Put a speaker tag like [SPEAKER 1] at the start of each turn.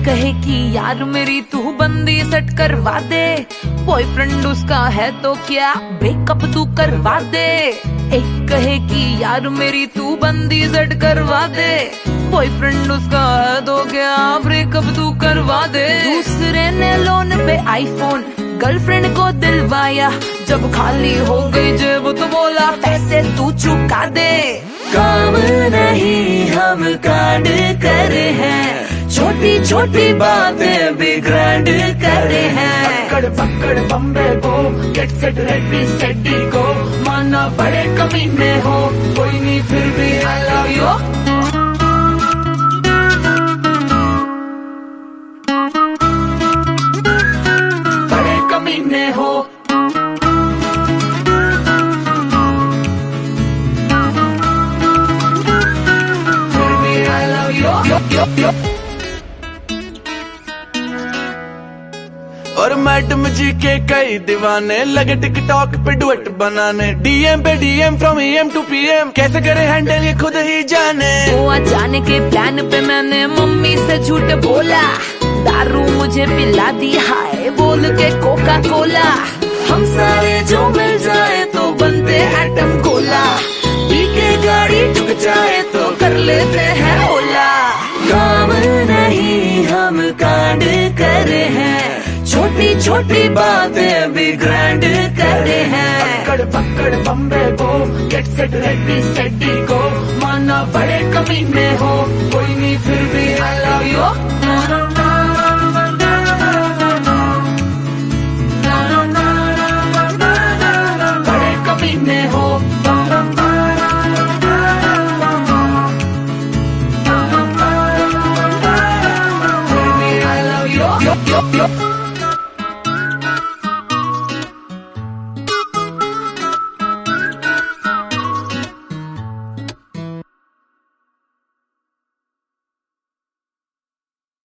[SPEAKER 1] कहे कि यार मेरी तू बंदी सेट करवा दे, बॉयफ्रेंड उसका है तो क्या ब्रेकअप तू करवा दे। एक कहे कि यार मेरी तू बंदी सेट करवा दे, बॉयफ्रेंड उसका है तो क्या ब्रेकअप तू करवा दे। दूसरे ने लोन पे आईफोन गर्लफ्रेंड को दिलवाया, जब खाली हो गई जेब तो बोला पैसे तू चुका दे। काम नहीं हम कांड करे हैं, छोटी छोटी बातें भी ग्रैंड करे हैं।
[SPEAKER 2] पकड़ पकड़ बम्बे को, गेट सेट रेडी स्टेडी को, माना बड़े कमीने हो, कोई नहीं फिर भी आई लव यू। बड़े कमीने हो, फिर भी आई लव यू।
[SPEAKER 3] और मैडम जी के कई दीवाने लगे टिकटॉक पे डुएट बनाने, डीएम पे DM from AM to PM, कैसे करे हैंडल ये खुद ही जाने।
[SPEAKER 1] गोवा जाने के प्लान पे मैंने मम्मी से झूठ बोला, दारू मुझे पिला दी हाय बोल के कोका कोला। हम सारे जो मिल जाए तो बनते एटम कोला, पी के गाड़ी ठुक जाए तो कर लेते हैं ओला। काम नहीं हम कांड करे हैं, छोटी छोटी बातें भी ग्रैंड करे हैं।
[SPEAKER 2] पकड़ पकड़ बम्बे को, गेट सेट रेडी स्टेडी को, माना बड़े कमीने हो, कोई नहीं फिर भी आई लव यू।